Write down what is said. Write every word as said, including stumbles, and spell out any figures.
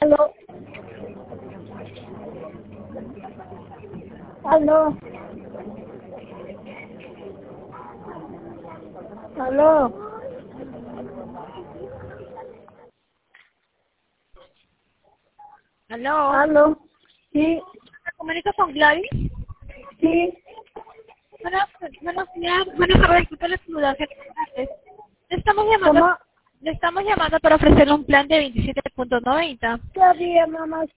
Aló. Aló. Aló. Aló. Aló. Sí, ¿Me comunica con Gladys? sí. Buenas, buenos días, buenas tardes, disculpe la saludación. Le estamos llamando, ¿Cómo? le estamos llamando para ofrecerle un plan de veintisiete punto noventa. ¿Qué había, mamá?